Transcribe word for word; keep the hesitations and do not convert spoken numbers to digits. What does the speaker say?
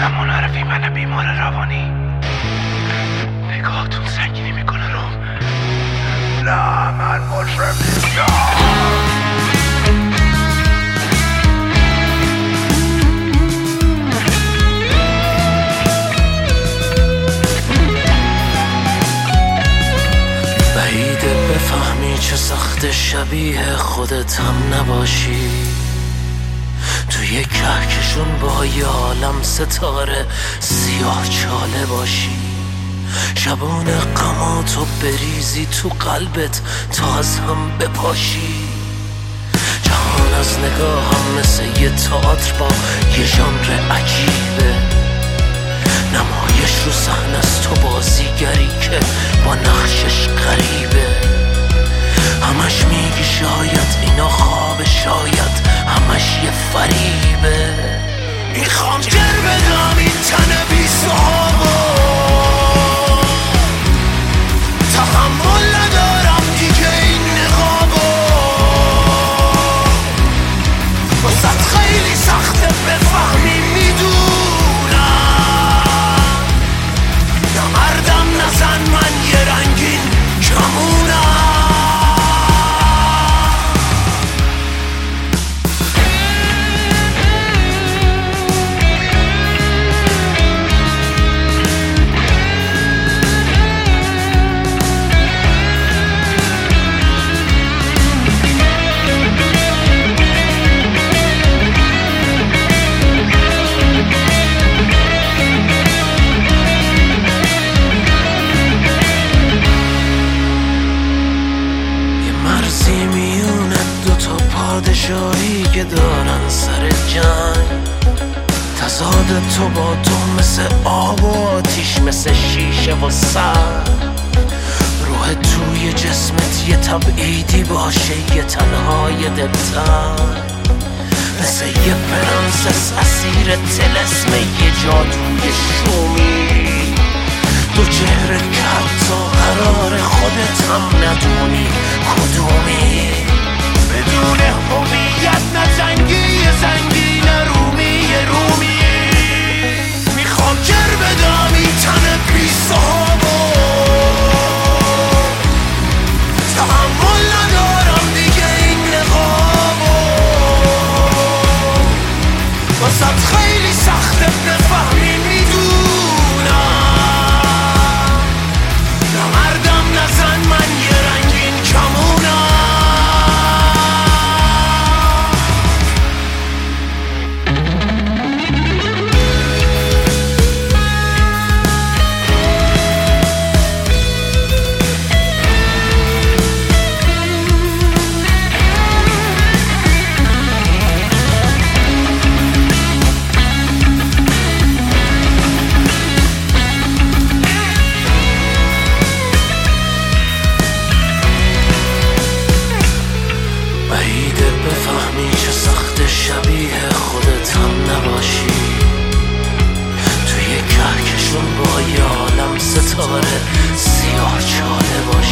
زمان عرفی من بیمار روانی، نگاهتون سنگینی میکنه روم. نه من مجرم نیستم. بعیده بفهمی چه سخت شبیه خودت هم نباشی، توی کهکشون با یه عالم ستاره سیاه چاله باشی، شبان غماتو بریزی تو قلبت تا از هم بپاشی. جهان از نگاه هم مثل یه تئاتر با یه ژانر عجیبه، نمایش رو صحنه است تو بازیگری که با نقشش غریبه. همش میگی شاید اینا خواب، شاید همش یه فریبه. میخوام گر بدم این تن بی صحابا، تحمل ندارم دیگه این نقابا. واسه خیلی سخته بفهمی میدونم، نه مردم نزن من یه رنگین کمونم. پادشاهی که دارن سر جنگ، تضاد تو با تو مثل آب و آتیش، مثل شیشه و سر. روح توی جسمت یه تبعیدی باشه، یه تنهای دلتن، مثل یه پرنسس اسیر طلسم یه جادوی شومی. دو چهره که حتی قرار خودت هم ندونی کدومی. بدون هویت نه زنگی زنگی نه رومی رومی. میخوام گر بدم این تن بی صحابا، تحمل ندارم دیگه این نقابا. واسه خیلی سخته بفهمی میدونم، نه مردم نزن من یه رنگین کمونم. بفهمی چه سخت شبیه خودت هم نباشی، توی کهکشون با یه عالم ستاره سیاه چاله باشی.